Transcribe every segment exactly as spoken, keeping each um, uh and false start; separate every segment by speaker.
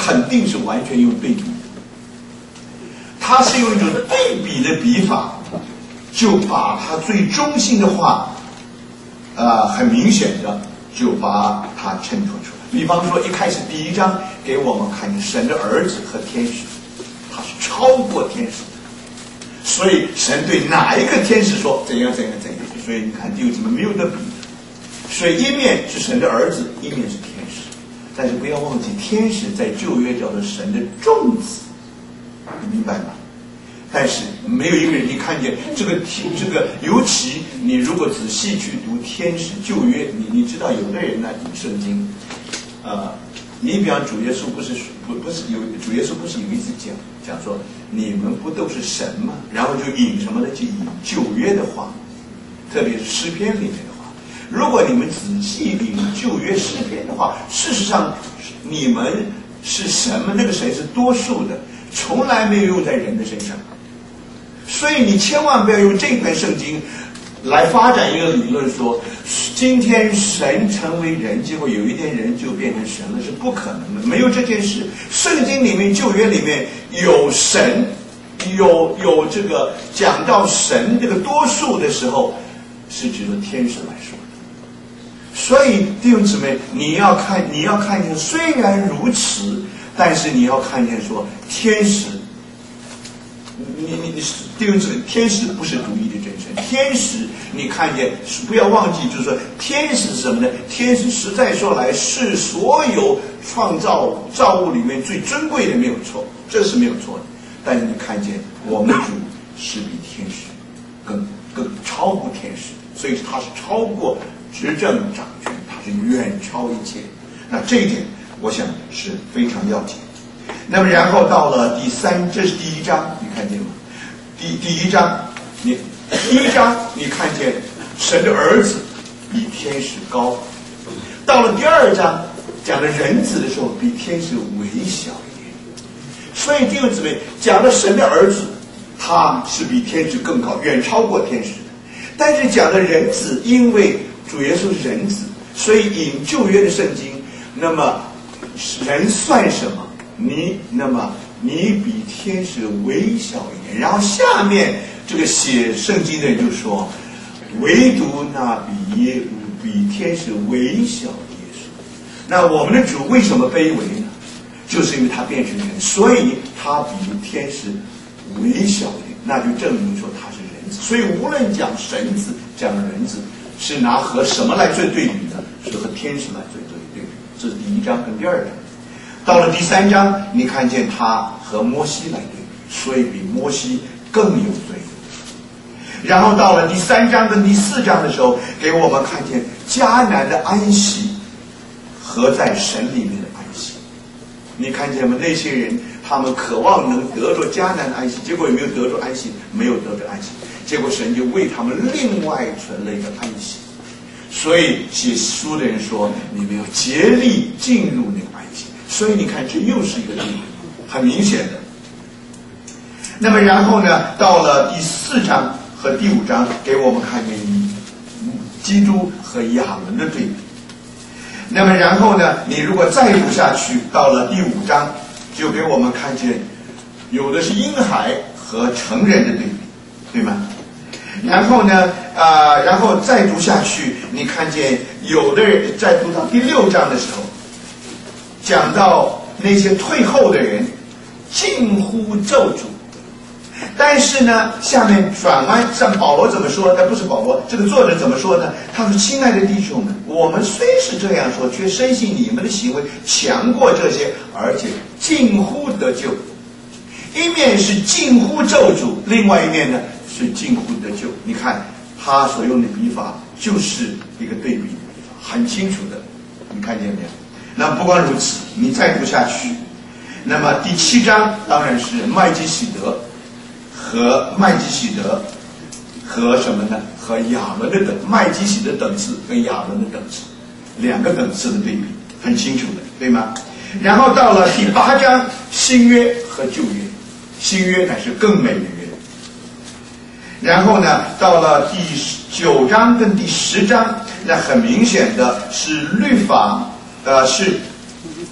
Speaker 1: 肯定是完全用对比的，他是用一种对比的笔法，就把他最中心的话，呃，很明显的就把它衬托出来。比方说，一开始第一章给我们看见神的儿子和天使，他是超过天使的，所以神对哪一个天使说怎样怎样怎样，所以你看弟兄姊妹没有得比的。所以一面是神的儿子，一面是天使，但是不要忘记，天使在旧约叫做神的众子，你明白吗？但是没有一个人你看见这个这个，尤其你如果仔细去读天使旧约，你你知道有的人呢读圣经，呃，你比方主耶稣不是不不是有主耶稣不是有一次讲讲说你们不都是神吗？然后就引什么呢？就引旧约的话，特别是诗篇里面的话。如果你们仔细引旧约诗篇的话，事实上你们是神们，那个神是多数的，从来没有用在人的身上。所以你千万不要用这本圣经来发展一个理论说今天神成为人，结果有一天人就变成神了，是不可能的，没有这件事。圣经里面旧约里面有神，有有这个讲到神这个多数的时候，是指着天使来说的。所以弟兄姊妹，你要看你要看见，虽然如此，但是你要看见说天使，你你你弟兄姊妹，天使不是独一的真神。天使你看见，不要忘记，就是说天使是什么呢？天使实在说来是所有创造造物里面最尊贵的，没有错，这是没有错的。但是你看见我们主是比天使更更超过天使，所以他是超过执政掌权，他是远超一切。那这一点我想是非常要紧。那么然后到了第三，这是第一章，你看见吗？第第一章，你第一章你看见神的儿子比天使高，到了第二章讲的人子的时候，比天使微小一点。所以弟兄姊妹，讲了神的儿子，他是比天使更高，远超过天使的。但是讲的人子，因为主耶稣是人子，所以引旧约的圣经，那么人算什么？你那么你比天使微小一点。然后下面这个写圣经的人就说，唯独那比耶比天使微小的耶稣。那我们的主为什么卑微呢？就是因为他变成人，所以他比天使微小一点，那就证明说他是人子。所以无论讲神子讲人子，是拿和什么来做对比呢？是和天使来做对比。这是第一章跟第二章。到了第三章，你看见他和摩西来对比，所以比摩西更有罪。然后到了第三章跟第四章的时候，给我们看见迦南的安息和在神里面的安息。你看见吗？那些人他们渴望能得着迦南的安息，结果有没有得着安息？没有得着安息，结果神就为他们另外存了一个安息。所以写书的人说，你们要竭力进入那个安息。所以你看，这又是一个对比，很明显的。那么然后呢，到了第四章和第五章，给我们看见基督和亚伦的对比。那么然后呢，你如果再读下去，到了第五章，就给我们看见有的是婴孩和成人的对比，对吗？然后呢，啊、呃，然后再读下去，你看见有的人在读到第六章的时候，讲到那些退后的人近乎咒诅。但是呢，下面转弯，像保罗怎么说？但不是保罗，这个作者怎么说呢？他说：“亲爱的弟兄们，我们虽是这样说，却深信你们的行为强过这些，而且近乎得救。一面是近乎咒诅，另外一面呢是近乎得救。你看他所用的笔法就是一个对比的笔法，很清楚的，你看见没有？那不光如此，你再读下去，那么第七章当然是麦基洗德。”和麦基洗德和什么呢？和亚伦的等麦基洗德等次跟亚伦的等次，两个等次的对比，很清楚的，对吗？然后到了第八章，新约和旧约，新约乃是更美的约。然后呢，到了第九章跟第十章，那很明显的是律法，呃，是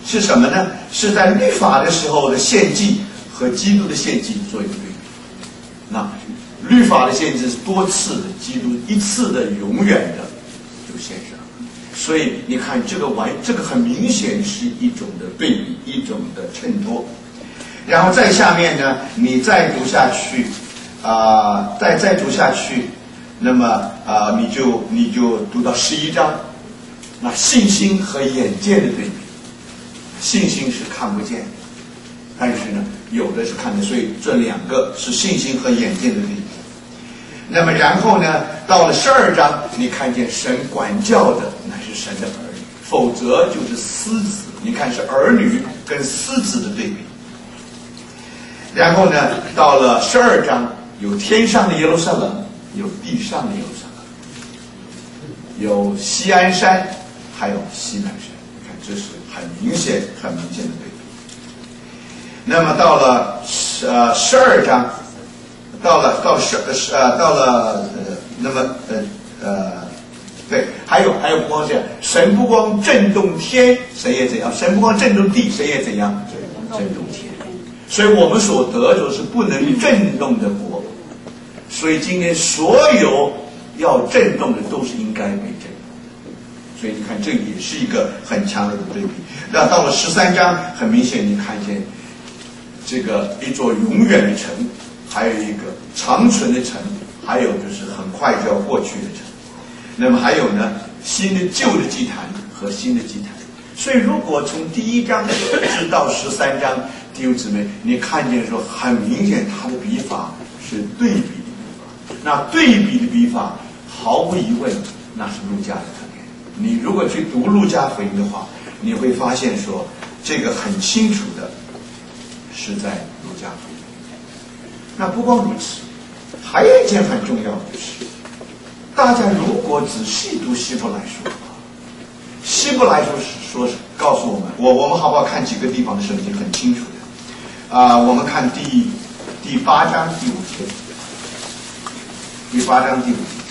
Speaker 1: 是什么呢？是在律法的时候的献祭和基督的献祭做一个对比。那律法的献祭是多次的，基督一次的永远的就献上。所以你看这个完，这个很明显是一种的对比，一种的衬托。然后再下面呢，你再读下去，啊、呃，再再读下去，那么啊、呃，你就你就读到十一章，那信心和眼见的对比。信心是看不见的，但是呢，有的是看的，所以这两个是信心和眼见的对比。那么然后呢，到了十二章，你看见神管教的乃是神的儿女，否则就是私子。你看是儿女跟私子的对比。然后呢，到了十二章，有天上的耶路撒冷，有地上的耶路撒冷，有锡安山，还有西南山。你看，这是很明显、很明显的对比。那么到了呃十二章。到了到十呃到了呃那么呃呃对，还有还有不光这样，神不光震动天，神也怎样；神不光震动地，神也怎样？震动天。所以我们所得着是不能震动的国。所以今天所有要震动的都是应该被震动。所以你看，这也是一个很强烈的对比。那到了十三章，很明显你看见这个一座永远的城。还有一个长存的城，还有就是很快就要过去的城。那么还有呢，新的旧的祭坛和新的祭坛。所以如果从第一章直到十三章，弟兄姊妹，你看见说很明显，它的笔法是对比的笔法。那对比的笔法，毫无疑问，那是路加的特点。你如果去读路加福音的话，你会发现说，这个很清楚的是在路加福音。那不光如此，还有一件很重要的是，大家如果仔细读希伯来书的话，希伯来书说是告诉我们，我我们好不好看几个地方的圣经很清楚的啊、呃？我们看第第八章第五节，第八章第五节，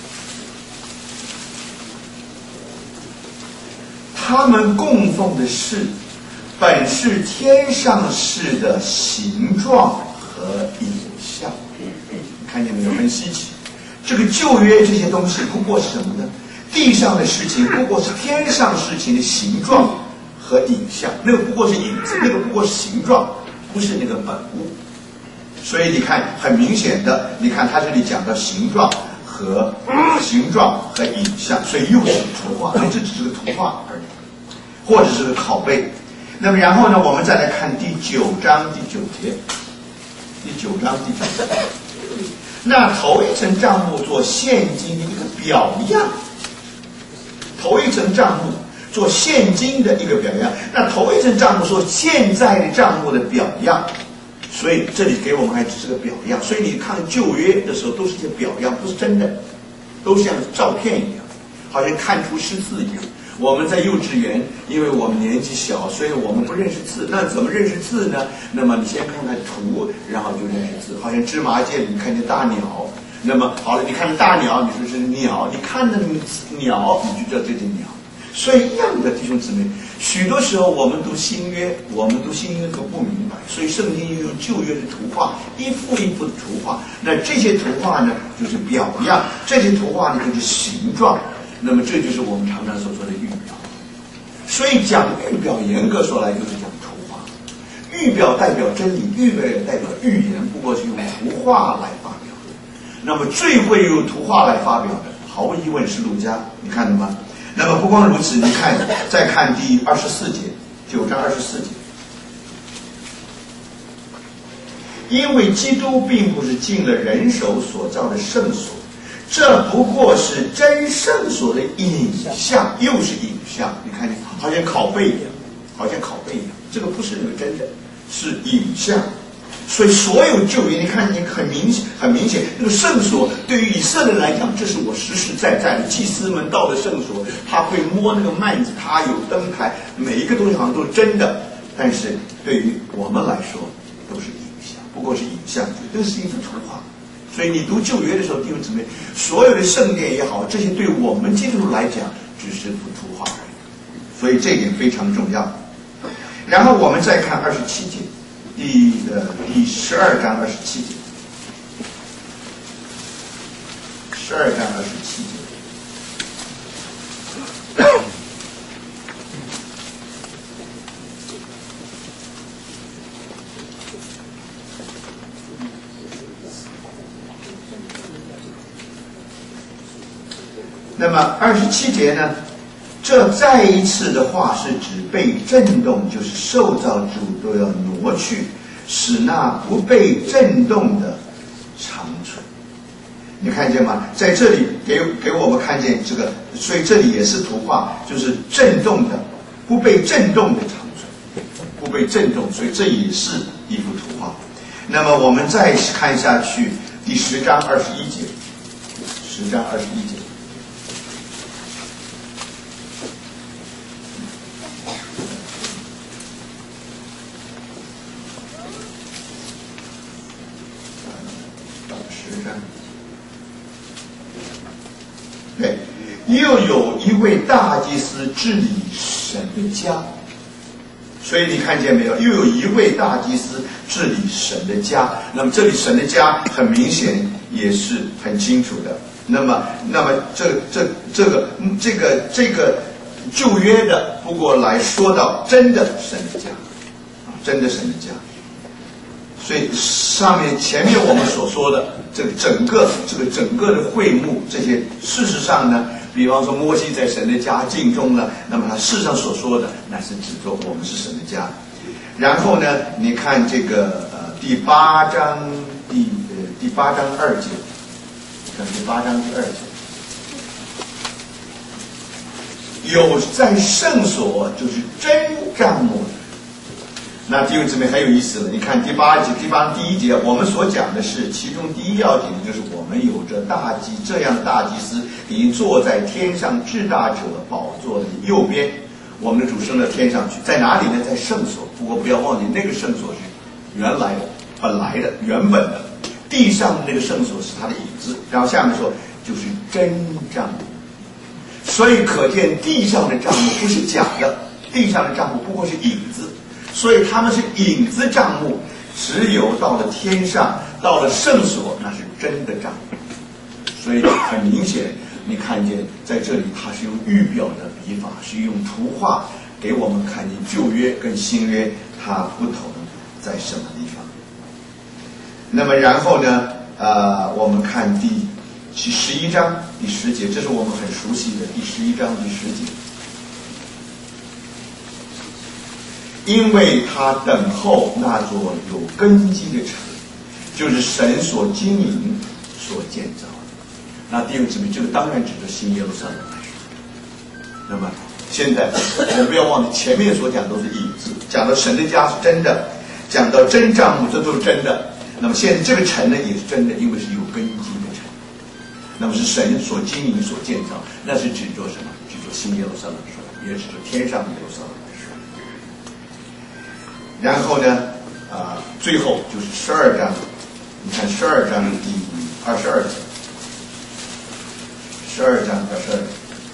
Speaker 1: 他们供奉的事，本是天上事的形状和影像，看见没有？很稀奇。这个旧约这些东西不过是什么呢？地上的事情不过是天上事情的形状和影像，那个不过是影子，那个不过是形状，不是那个本物。所以你看，很明显的，你看他这里讲到形状和形状和影像，所以又是图画，所以这只是个图画而已，或者是个拷贝。那么然后呢，我们再来看第九章第九节。第九章第九节，那头一层账目做现金的一个表样，头一层账目做现金的一个表样，那头一层账目说现在的账目的表样，所以这里给我们还只是个表样。所以你看旧约的时候都是些表样，不是真的，都像照片一样，好像看图识字一样。我们在幼稚园，因为我们年纪小，所以我们不认识字。那怎么认识字呢？那么你先看看图，然后就认识字。好像芝麻街你看见大鸟，那么好了，你看大鸟，你说是鸟，你看那鸟，你就知道这只鸟。所以一样的，弟兄姊妹，许多时候我们读新约，我们读新约都不明白，所以圣经又用旧约的图画，一幅一幅的图画。那这些图画呢，就是表样；这些图画呢，就是形状。那么这就是我们常常所说的预表。所以讲预表，严格说来就是讲图画。预表代表真理，预表也代表预言，不过是用图画来发表的。那么最会用图画来发表的，毫无疑问是路加，你看了吗？那么不光如此，你看，再看第二十四节，九章二十四节。因为基督并不是进了人手所造的圣所，这不过是真圣所的影像，又是影像。你看见，好像拷贝一样，好像拷贝一样。这个不是那个真的，是影像。所以所有旧约，你看见很明显，很明显，那个圣所对于以色列人来讲，这是我实实在在的。祭司们到了圣所，他会摸那个幔子，他有灯台，每一个东西好像都是真的。但是对于我们来说，都是影像，不过是影像，这是一幅图画。所以你读旧约的时候，弟兄姊妹，所有的圣殿也好，这些对我们基督徒来讲，只是幅图画而已。所以这一点非常重要。 然后我们再看二十七节，第呃第十二章二十七节，十二章二十七节。那么二十七节呢？这再一次的话是指被震动，就是受造之物都要挪去，使那不被震动的长存。你看见吗？在这里给给我们看见这个，所以这里也是图画，就是震动的，不被震动的长存，不被震动，所以这也是一幅图画。那么我们再看下去，第十章二十一节，十章二十一节。对，又有一位大祭司治理神的家，所以你看见没有？又有一位大祭司治理神的家。那么这里神的家很明显也是很清楚的。那么，那么这这这个这个这个旧约的，不过来说到真的神的家，啊，真的神的家。所以上面前面我们所说的这个整个这个整个的会幕，这些事实上呢，比方说摩西在神的家敬重了，那么他事实上所说的那是指着我们是神的家。然后呢，你看这个呃第八章第呃第八章二节，看第八章第二节，有在圣所就是真帐幕。那弟兄姊妹很有意思了，你看第八节，第八章第一节，我们所讲的是其中第一要点，就是我们有着大祭这样的大祭司，已经坐在天上至大者宝座的右边。我们的主升到天上去，在哪里呢？在圣所。不过不要忘记，那个圣所是原来的、本来的、原本的。地上的那个圣所是它的影子。然后下面说，就是真帐幕。所以可见地上的帐幕不是假的，地上的帐幕不过是影子。所以他们是影子帐幕，只有到了天上，到了圣所，那是真的帐幕。所以很明显，你看见在这里，它是用预表的笔法，是用图画给我们看见旧约跟新约它不同在什么地方。那么然后呢，呃，我们看第第十一章第十节，这是我们很熟悉的第十一章第十节。因为他等候那座有根基的城，就是神所经营、所建造的。那弟兄姊妹，这个当然指着新耶路撒冷来说。那么现在我们不要忘记，前面所讲都是影子，讲到神的家是真的，讲到真帐幕，这都是真的。那么现在这个城呢，也是真的，因为是有根基的城。那么是神所经营、所建造，那是指着什么？指着新耶路撒冷说，也指着天上的耶路撒冷。然后呢，啊、呃，最后就是十二章，你看十二章第二十二节，十二章二十二节，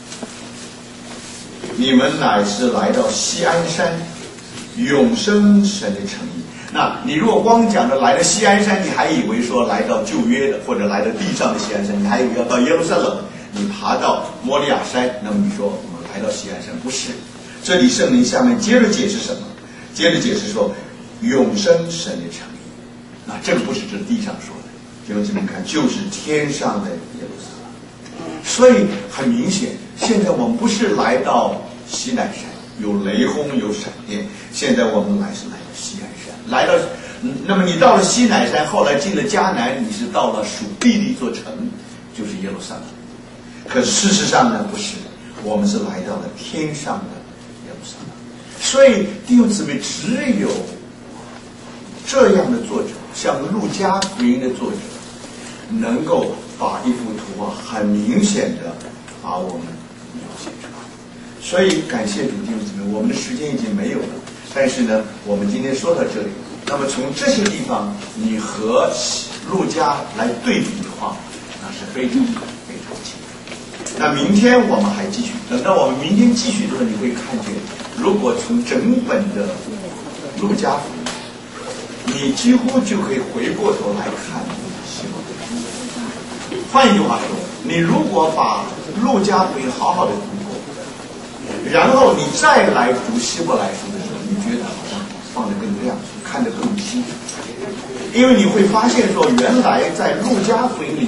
Speaker 1: 你们乃是来到锡安山，永生神的诚意。那你如果光讲着来到锡安山，你还以为说来到旧约的，或者来到地上的锡安山，你还以为要到耶路撒冷，你爬到摩利亚山，那么你说我们来到锡安山，不是。这里圣灵下面接着解释什么？接着解释说，永生神的诚意，那这个不是指地上说的，弟兄姊妹看，就是天上的耶路撒冷。所以很明显，现在我们不是来到西乃山，有雷轰有闪电，现在我们来是来到西安山，来到，那么你到了西乃山，后来进了迦南，你是到了属地的一座城，就是耶路撒冷。可事实上呢，不是，我们是来到了天上的耶路撒冷。所以弟兄姊妹，只有这样的作者，像路加福音的作者，能够把一幅图画很明显的把我们描写出来。所以感谢主，弟兄姊妹，我们的时间已经没有了，但是呢，我们今天说到这里，那么从这些地方你和路加来对比的话，那是非常非常清楚。那明天我们还继续，等到我们明天继续的时候，你会看见，如果从整本的路加福音，你几乎就可以回过头来看希伯来。换一句话说，你如果把路加福音好好的读过，然后你再来读希伯来书的时候，你觉得好像放得更亮，看得更清，因为你会发现说，原来在路加福音里